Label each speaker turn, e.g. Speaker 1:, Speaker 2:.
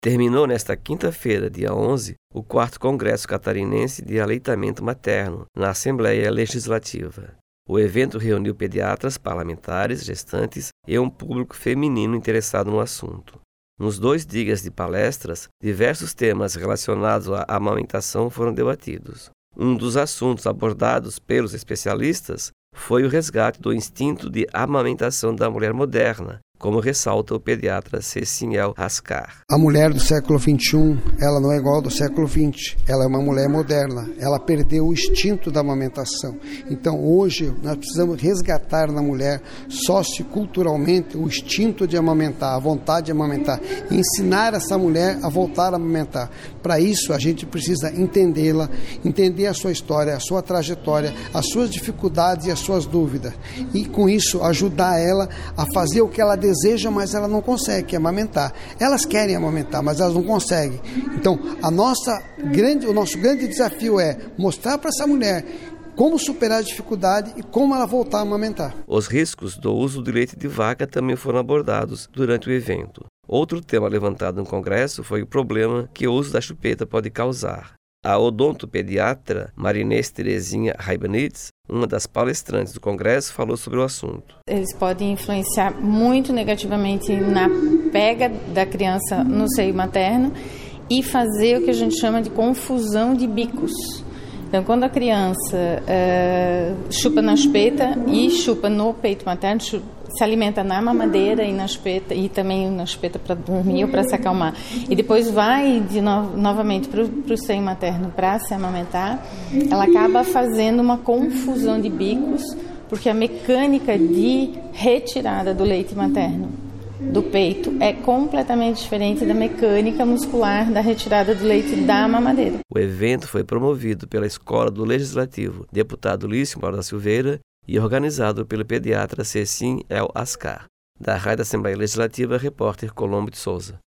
Speaker 1: Terminou nesta quinta-feira, dia 11, o 4º Congresso Catarinense de Aleitamento Materno, na Assembleia Legislativa. O evento reuniu pediatras, parlamentares, gestantes e um público feminino interessado no assunto. Nos 2 dias de palestras, diversos temas relacionados à amamentação foram debatidos. Um dos assuntos abordados pelos especialistas foi o resgate do instinto de amamentação da mulher moderna, como ressalta o pediatra Ceciniel Ascar.
Speaker 2: A mulher do século XXI, ela não é igual ao do século XX, ela é uma mulher moderna, ela perdeu o instinto da amamentação. Então hoje nós precisamos resgatar na mulher socioculturalmente o instinto de amamentar, a vontade de amamentar, e ensinar essa mulher a voltar a amamentar. Para isso a gente precisa entendê-la, entender a sua história, a sua trajetória, as suas dificuldades e as suas dúvidas, e com isso ajudar ela a fazer o que ela deseja, mas ela não consegue, que é amamentar. Elas querem amamentar, mas elas não conseguem. Então, o nosso grande desafio é mostrar para essa mulher como superar a dificuldade e como ela voltar a amamentar.
Speaker 1: Os riscos do uso de leite de vaca também foram abordados durante o evento. Outro tema levantado no congresso foi o problema que o uso da chupeta pode causar. A odontopediatra Marinês Terezinha Raibanitz, uma das palestrantes do congresso, falou sobre o assunto.
Speaker 3: Eles podem influenciar muito negativamente na pega da criança no seio materno e fazer o que a gente chama de confusão de bicos. Então, quando a criança chupa na chupeta e chupa no peito materno, se alimenta na mamadeira e na chupeta, e também na chupeta para dormir ou para se acalmar, e depois vai novamente para o seio materno para se amamentar, ela acaba fazendo uma confusão de bicos, porque a mecânica de retirada do leite materno do peito é completamente diferente da mecânica muscular da retirada do leite da mamadeira.
Speaker 1: O evento foi promovido pela Escola do Legislativo, deputado Lício Mauro da Silveira, e organizado pelo pediatra Ceciniel Ascar. Da Rádio Assembleia Legislativa, repórter Colombo de Souza.